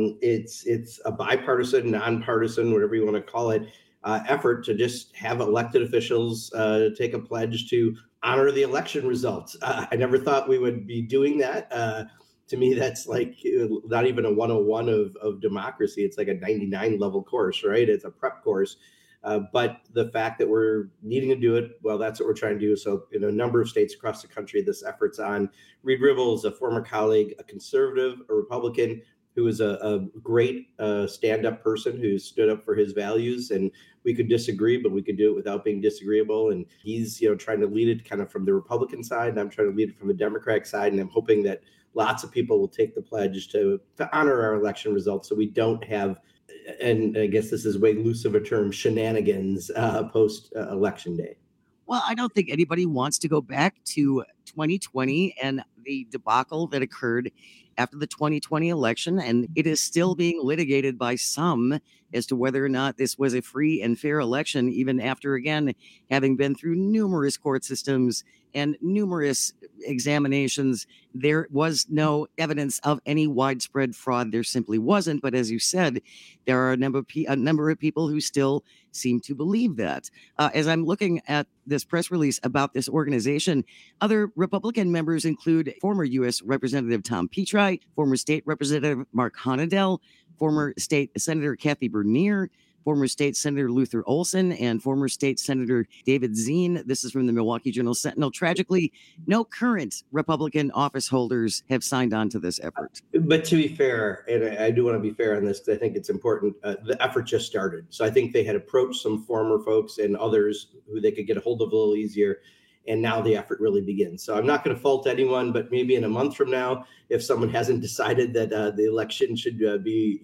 It's a bipartisan, nonpartisan, whatever you want to call it, effort to just have elected officials take a pledge to honor the election results. I never thought we would be doing that. To me, that's like not even a 101 of democracy. It's like a 99 level course, right? It's a prep course. But the fact that we're needing to do it, well, that's what we're trying to do. So in a number of states across the country, this effort's on. Reed Ribble is a former colleague, a conservative, a Republican, who is a great stand-up person who stood up for his values. And we could disagree, but we could do it without being disagreeable. And he's, trying to lead it kind of from the Republican side, and I'm trying to lead it from the Democratic side. And I'm hoping that lots of people will take the pledge to honor our election results so we don't have, and I guess this is way loose of a term, shenanigans post-election day. Well, I don't think anybody wants to go back to 2020 and the debacle that occurred after the 2020 election, and it is still being litigated by some as to whether or not this was a free and fair election, even after, again, having been through numerous court systems and numerous examinations. There was no evidence of any widespread fraud. There simply wasn't. But as you said, there are a number of people who still seem to believe that. As I'm looking at this press release about this organization, other Republican members include former U.S. Representative Tom Petri, former State Representative Mark Honadell, former State Senator Kathy Bernier, former State Senator Luther Olson, and former State Senator David Zien. This is from the Milwaukee Journal-Sentinel. Tragically, no current Republican office holders have signed on to this effort. But to be fair, and I do want to be fair on this because I think it's important, the effort just started. So I think they had approached some former folks and others who they could get a hold of a little easier. And now the effort really begins. So I'm not going to fault anyone, but maybe in a month from now, if someone hasn't decided that the election should be,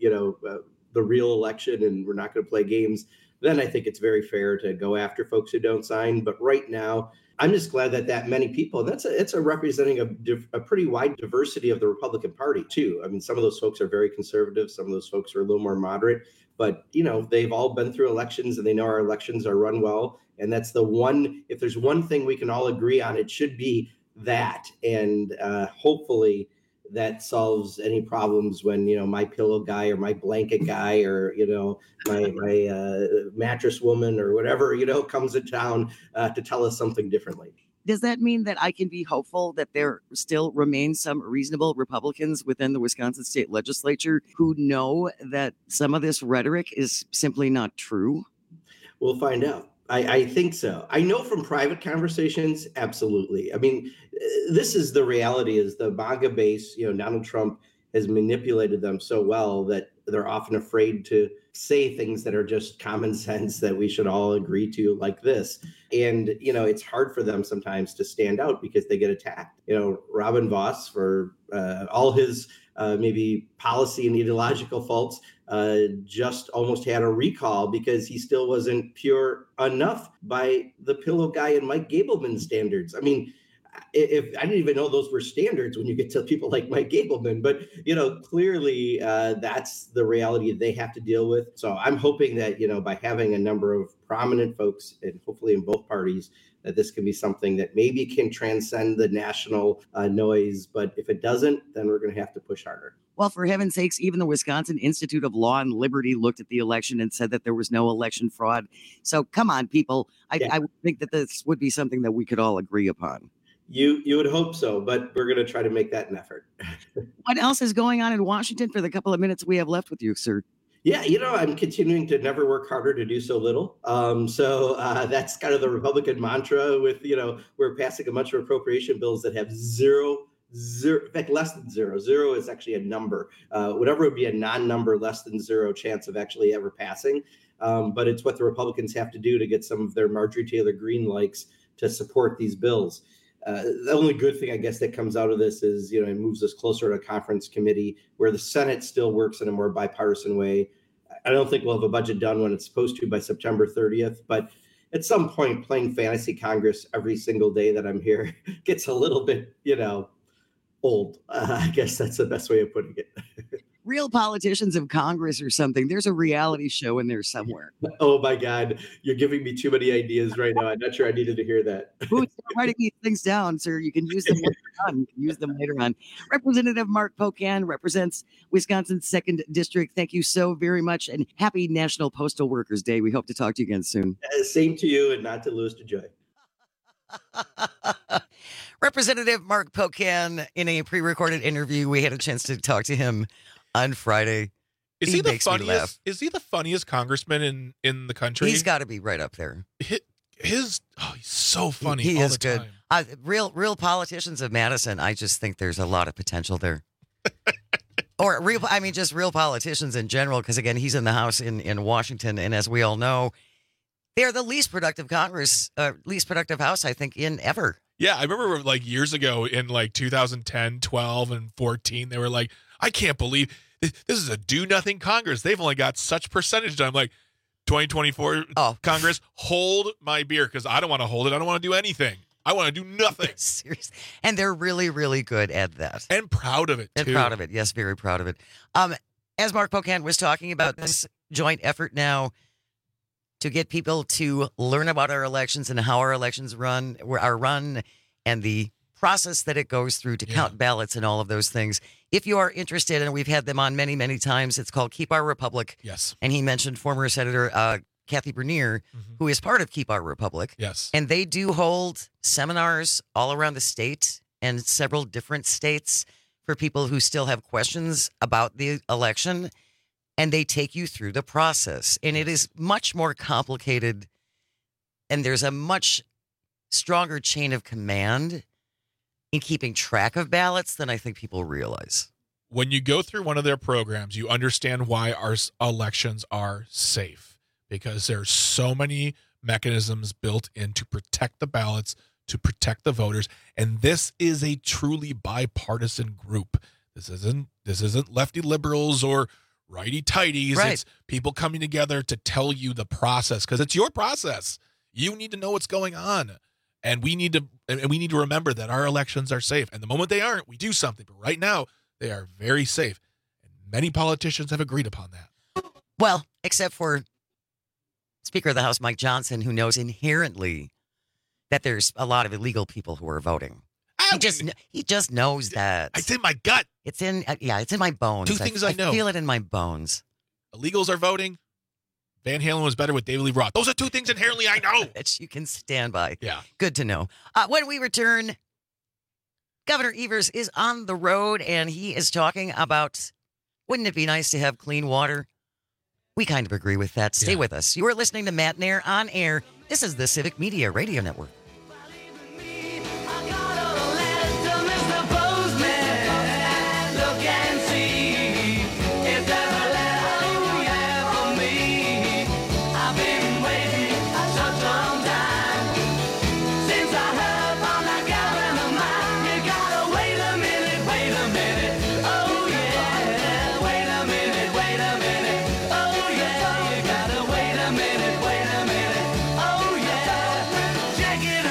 the real election and we're not going to play games, then I think it's very fair to go after folks who don't sign. But right now, I'm just glad that many people, and it's representing a pretty wide diversity of the Republican Party too. I mean, some of those folks are very conservative. Some of those folks are a little more moderate, but they've all been through elections and they know our elections are run well. And that's the one, if there's one thing we can all agree on, it should be that. And hopefully that solves any problems when, my pillow guy or my blanket guy or, my mattress woman or whatever, comes to town to tell us something differently. Does that mean that I can be hopeful that there still remain some reasonable Republicans within the Wisconsin state legislature who know that some of this rhetoric is simply not true? We'll find out. I think so. I know from private conversations, absolutely. I mean, this is the reality is the MAGA base, Donald Trump has manipulated them so well that they're often afraid to say things that are just common sense that we should all agree to like this. And, it's hard for them sometimes to stand out because they get attacked. Robin Vos, for all his maybe policy and ideological faults, just almost had a recall because he still wasn't pure enough by the pillow guy and Mike Gableman standards. I mean, if I didn't even know those were standards when you get to people like Mike Gableman, but clearly that's the reality they have to deal with. So I'm hoping that by having a number of prominent folks, and hopefully in both parties, that this can be something that maybe can transcend the national noise. But if it doesn't, then we're going to have to push harder. Well, for heaven's sakes, even the Wisconsin Institute of Law and Liberty looked at the election and said that there was no election fraud. So come on, people. I would think that this would be something that we could all agree upon. You would hope so, but we're going to try to make that an effort. What else is going on in Washington for the couple of minutes we have left with you, sir? Yeah, I'm continuing to never work harder to do so little. So that's kind of the Republican mantra with, we're passing a bunch of appropriation bills that have zero, in fact, less than zero. Zero is actually a number. Whatever would be a non-number, less than zero chance of actually ever passing. But it's what the Republicans have to do to get some of their Marjorie Taylor Greene likes to support these bills. The only good thing, I guess, that comes out of this is, it moves us closer to a conference committee where the Senate still works in a more bipartisan way. I don't think we'll have a budget done when it's supposed to by September 30th, but at some point playing fantasy Congress every single day that I'm here gets a little bit, old. I guess that's the best way of putting it. Real Politicians of Congress or something. There's a reality show in there somewhere. Oh my God. You're giving me too many ideas right now. I'm not sure I needed to hear that. Start writing these things down, sir. You can use them later on. Representative Mark Pocan represents Wisconsin's 2nd District. Thank you so very much, and happy National Postal Workers Day. We hope to talk to you again soon. Same to you, and not to lose to joy. Representative Mark Pocan, in a pre-recorded interview, we had a chance to talk to him on Friday. Is he the funniest? Is he the funniest congressman in the country? He's got to be right up there. He's so funny. He all is the good. time. Real Politicians of Madison. I just think there's a lot of potential there. Just real politicians in general. Because again, he's in the House in Washington, and as we all know, they're the least productive House, I think, in ever. Yeah, I remember like years ago in like 2010, 12, and 14, they were like, I can't believe this is a do-nothing Congress. They've only got such percentage done. I'm like, 2024 Congress, hold my beer because I don't want to hold it. I don't want to do anything. I want to do nothing. Seriously. And they're really, really good at that. And proud of it, too. And proud of it. Yes, very proud of it. As Mark Pocan was talking about this joint effort now to get people to learn about our elections and how our elections are run and the process that it goes through to count ballots and all of those things. If you are interested, and we've had them on many, many times, it's called Keep Our Republic. Yes. And he mentioned former Senator Kathy Bernier, who is part of Keep Our Republic. Yes. And they do hold seminars all around the state and several different states for people who still have questions about the election. And they take you through the process. And it is much more complicated. And there's a much stronger chain of command in keeping track of ballots than I think people realize. When you go through one of their programs, you understand why our elections are safe, because there's so many mechanisms built in to protect the ballots, to protect the voters. And this is a truly bipartisan group. This isn't lefty liberals or righty tighties. Right. It's people coming together to tell you the process, because it's your process. You need to know what's going on. And we need to remember that our elections are safe. And the moment they aren't, we do something. But right now, they are very safe. And many politicians have agreed upon that. Well, except for Speaker of the House Mike Johnson, who knows inherently that there's a lot of illegal people who are voting. He just knows that. It's in my gut. It's in my bones. Two things I know. I feel it in my bones. Illegals are voting. Van Halen was better with David Lee Roth. Those are two things inherently I know. That you can stand by. Yeah. Good to know. When we return, Governor Evers is on the road, and he is talking about, wouldn't it be nice to have clean water? We kind of agree with that. Stay with us. You are listening to Matt Nair on air. This is the Civic Media Radio Network. Check it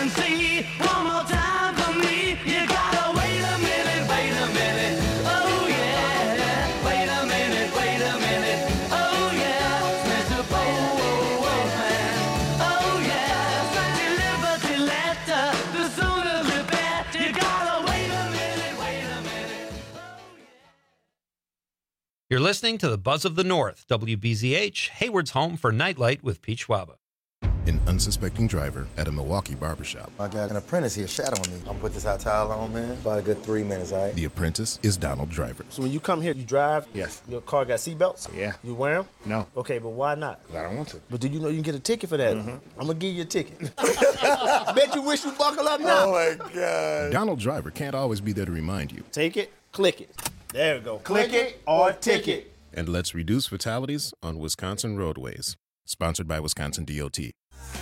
You're listening to the Buzz of the North, WBZH, Hayward's home for Nightlight with Pete Schwaba. An unsuspecting driver at a Milwaukee barbershop. I got an apprentice here shadowing me. I'm gonna put this hot towel on, man. About a good 3 minutes, all right? The apprentice is Donald Driver. So when you come here, you drive? Yes. Your car got seatbelts? Yeah. You wear them? No. Okay, but why not? 'Cause I don't want to. But do you know you can get a ticket for that? I'm gonna give you a ticket. Bet you wish you buckle up now. Oh my God. Donald Driver can't always be there to remind you. Take it, click it. There we go. Click it or ticket. And let's reduce fatalities on Wisconsin roadways. Sponsored by Wisconsin DOT.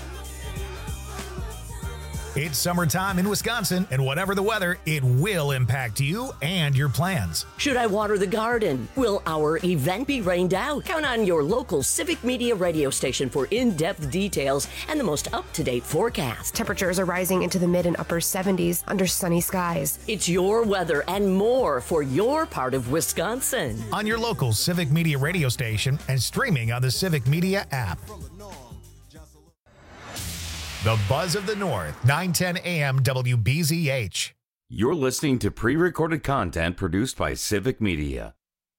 It's summertime in Wisconsin, and whatever the weather, it will impact you and your plans. Should I water the garden? Will our event be rained out? Count on your local Civic Media radio station for in-depth details and the most up-to-date forecast. Temperatures are rising into the mid and upper 70s under sunny skies. It's your weather and more for your part of Wisconsin. On your local Civic Media radio station and streaming on the Civic Media app. The Buzz of the North, 910 AM WBZH. You're listening to pre-recorded content produced by Civic Media.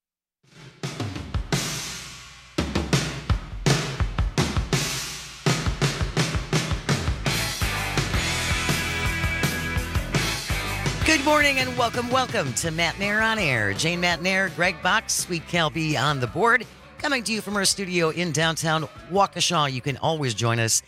Good morning and welcome to Matt Nair on Air. Jane Matt Nair, Greg Box, Sweet Calby on the board. Coming to you from our studio in downtown Waukesha. You can always join us.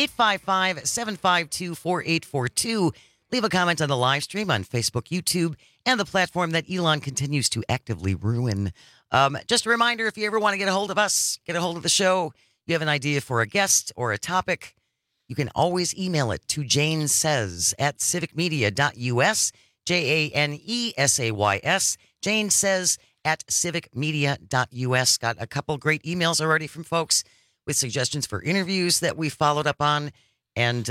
855-752-4842. Leave a comment on the live stream on Facebook, YouTube, and the platform that Elon continues to actively ruin. Just a reminder, if you ever want to get a hold of us, get a hold of the show, you have an idea for a guest or a topic, you can always email it to janesays@civicmedia.us, JANESAYS, janesays@civicmedia.us. Got a couple great emails already from folks with suggestions for interviews that we followed up on. And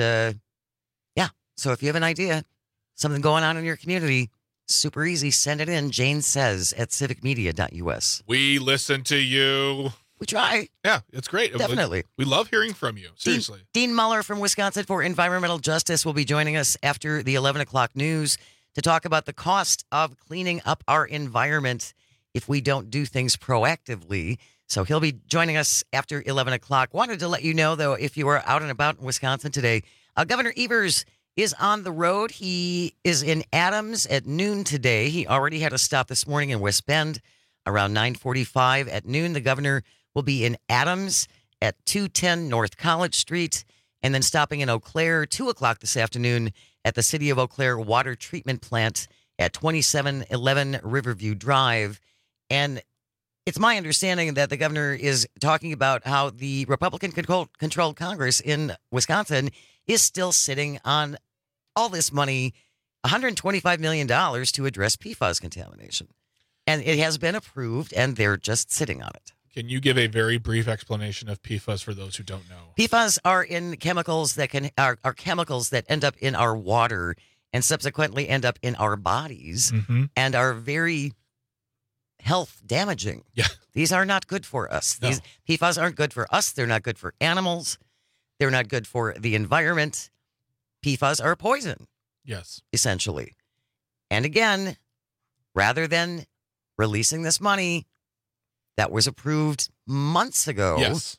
so if you have an idea, something going on in your community, super easy, send it in, janesays@civicmedia.us. We listen to you. We try. Yeah, it's great. Definitely. We love hearing from you. Seriously. Dean Muller from Wisconsin for Environmental Justice will be joining us after the 11 o'clock news to talk about the cost of cleaning up our environment if we don't do things proactively. So he'll be joining us after 11 o'clock. Wanted to let you know, though, if you are out and about in Wisconsin today, Governor Evers is on the road. He is in Adams at noon today. He already had a stop this morning in West Bend around 9:45 at noon. The governor will be in Adams at 210 North College Street and then stopping in Eau Claire 2 o'clock this afternoon at the City of Eau Claire Water Treatment Plant at 2711 Riverview Drive. And it's my understanding that the governor is talking about how the Republican-controlled Congress in Wisconsin is still sitting on all this money, $125 million to address PFAS contamination. And it has been approved, and they're just sitting on it. Can you give a very brief explanation of PFAS for those who don't know? PFAS are in chemicals that are chemicals that end up in our water and subsequently end up in our bodies and are very health damaging. Yeah. These are not good for us. No. These PFAS aren't good for us. They're not good for animals. They're not good for the environment. PFAS are poison. Yes. Essentially. And again, rather than releasing this money that was approved months ago, yes,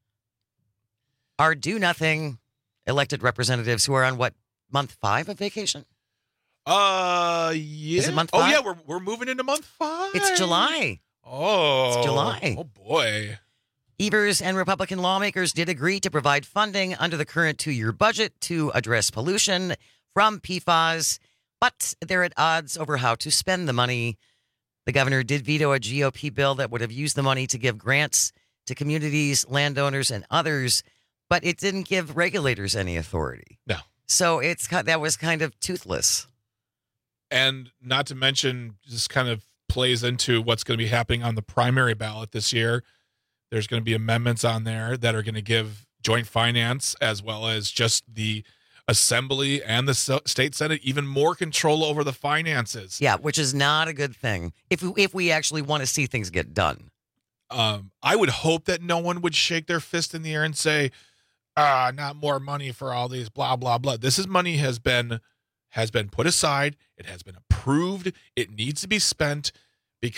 our do-nothing elected representatives who are on what, month 5 of vacation? Yeah. Is it month 5? Oh, yeah, we're moving into month 5. It's July. Oh. It's July. Oh, boy. Evers and Republican lawmakers did agree to provide funding under the current 2-year budget to address pollution from PFAS, but they're at odds over how to spend the money. The governor did veto a GOP bill that would have used the money to give grants to communities, landowners, and others, but it didn't give regulators any authority. No. So that was kind of toothless. And not to mention, this kind of plays into what's going to be happening on the primary ballot this year. There's going to be amendments on there that are going to give joint finance as well as just the Assembly and the state Senate even more control over the finances. Yeah, which is not a good thing if we actually want to see things get done. I would hope that no one would shake their fist in the air and say, not more money for all these blah, blah, blah. This money has been put aside. It has been approved. It needs to be spent because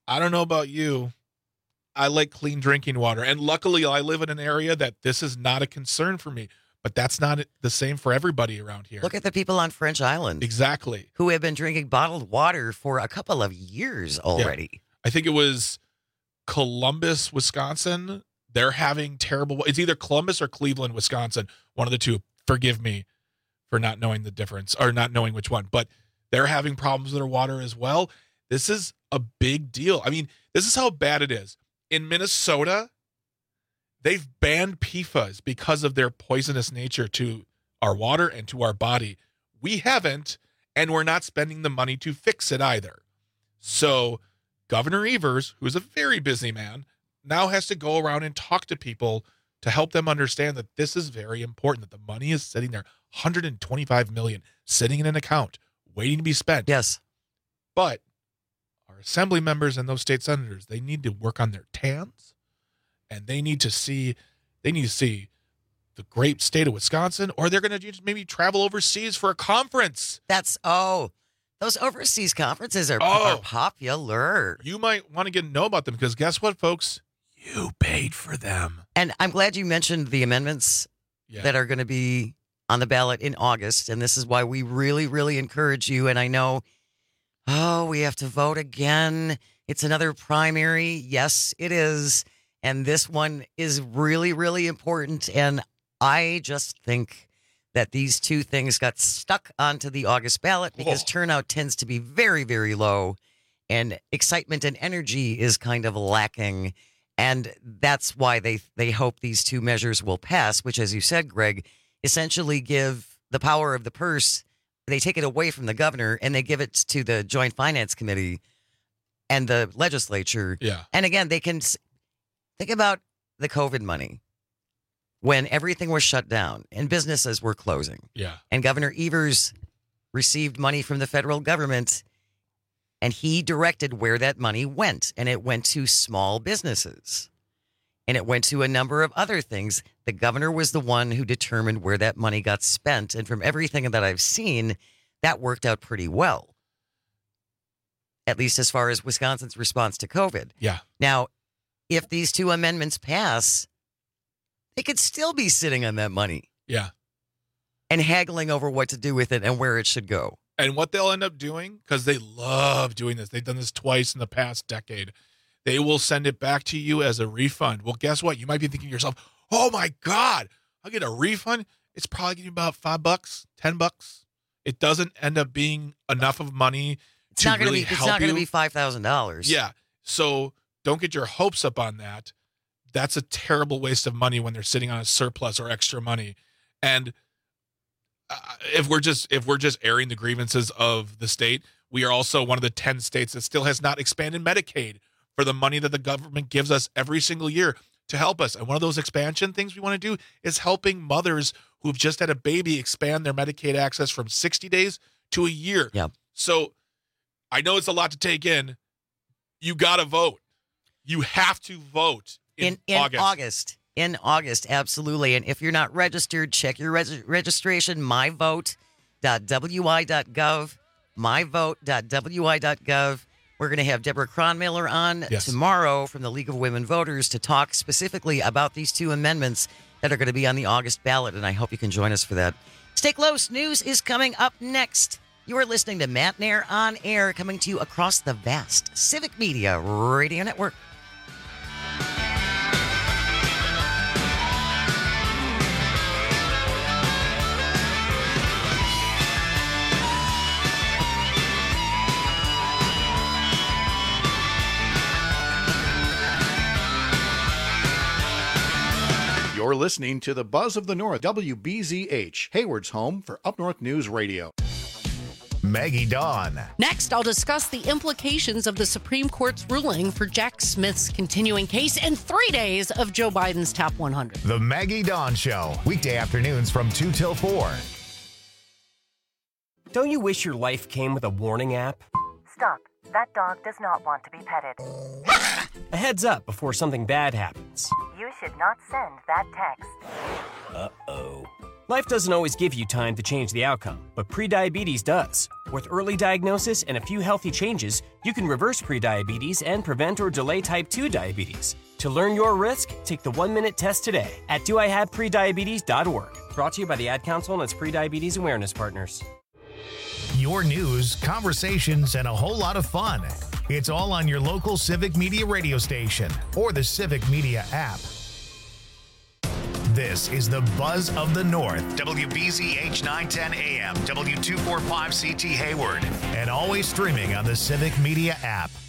I don't know about you. I like clean drinking water. And luckily, I live in an area that this is not a concern for me. But that's not the same for everybody around here. Look at the people on French Island. Exactly. Who have been drinking bottled water for a couple of years already. Yeah. I think it was Columbus, Wisconsin. They're having terrible... It's either Columbus or Cleveland, Wisconsin. One of the two. Forgive me for not knowing the difference or not knowing which one. But they're having problems with their water as well. This is a big deal. I mean, this is how bad it is. In Minnesota, they've banned PFAS because of their poisonous nature to our water and to our body. We haven't, and we're not spending the money to fix it either. So Governor Evers, who's a very busy man, now has to go around and talk to people to help them understand that this is very important, that the money is sitting there, $125 million, sitting in an account, waiting to be spent. Yes. But our assembly members and those state senators, they need to work on their TANs, and they need to see the great state of Wisconsin, or they're going to just maybe travel overseas for a conference. Those overseas conferences are popular. You might want to get to know about them because guess what, folks? You paid for them. And I'm glad you mentioned the amendments that are going to be on the ballot in August. And this is why we really, really encourage you. And I know, we have to vote again. It's another primary. Yes, it is. And this one is really, really important. And I just think that these two things got stuck onto the August ballot because turnout tends to be very, very low. And excitement and energy is kind of lacking. And that's why they hope these two measures will pass, which, as you said, Greg, essentially give the power of the purse. They take it away from the governor and they give it to the Joint Finance Committee and the legislature. Yeah. And again, they can think about the COVID money when everything was shut down and businesses were closing. Yeah. And Governor Evers received money from the federal government. And he directed where that money went, and it went to small businesses, and it went to a number of other things. The governor was the one who determined where that money got spent, and from everything that I've seen, that worked out pretty well, at least as far as Wisconsin's response to COVID. Yeah. Now, if these two amendments pass, they could still be sitting on that money. Yeah. And haggling over what to do with it and where it should go. And what they'll end up doing, because they love doing this, they've done this twice in the past decade, they will send it back to you as a refund. Well, guess what? You might be thinking to yourself, oh my God, I'll get a refund. It's probably going to be about $5, $10. It doesn't end up being enough of money to really help you. It's not going to be $5,000. Yeah. So don't get your hopes up on that. That's a terrible waste of money when they're sitting on a surplus or extra money. And if we're just airing the grievances of the state, we are also one of the 10 states that still has not expanded Medicaid for the money that the government gives us every single year to help us. And one of those expansion things we want to do is helping mothers who've just had a baby expand their Medicaid access from 60 days to a year. Yeah. So I know it's a lot to take in. You got to vote. You have to vote in August. In August, absolutely. And if you're not registered, check your registration, myvote.wi.gov, myvote.wi.gov. We're going to have Deborah Cronmiller on tomorrow from the League of Women Voters to talk specifically about these two amendments that are going to be on the August ballot, and I hope you can join us for that. Stay close. News is coming up next. You are listening to Matt Nair on Air, coming to you across the vast Civic Media Radio Network. You're listening to the Buzz of the North, WBZH, Hayward's home for Up North News Radio. Maggie Dawn. Next, I'll discuss the implications of the Supreme Court's ruling for Jack Smith's continuing case and 3 days of Joe Biden's top 100. The Maggie Dawn Show, weekday afternoons from 2 till 4. Don't you wish your life came with a warning app? Stop. That dog does not want to be petted. A heads up before something bad happens. You should not send that text. Uh-oh. Life doesn't always give you time to change the outcome, but prediabetes does. With early diagnosis and a few healthy changes, you can reverse prediabetes and prevent or delay type 2 diabetes. To learn your risk, take the 1-minute test today at doihaveprediabetes.org. Brought to you by the Ad Council and its prediabetes awareness partners. Your news, conversations, and a whole lot of fun. It's all on your local Civic Media radio station or the Civic Media app. This is the Buzz of the North, WBZH 910 AM, W245CT Hayward, and always streaming on the Civic Media app.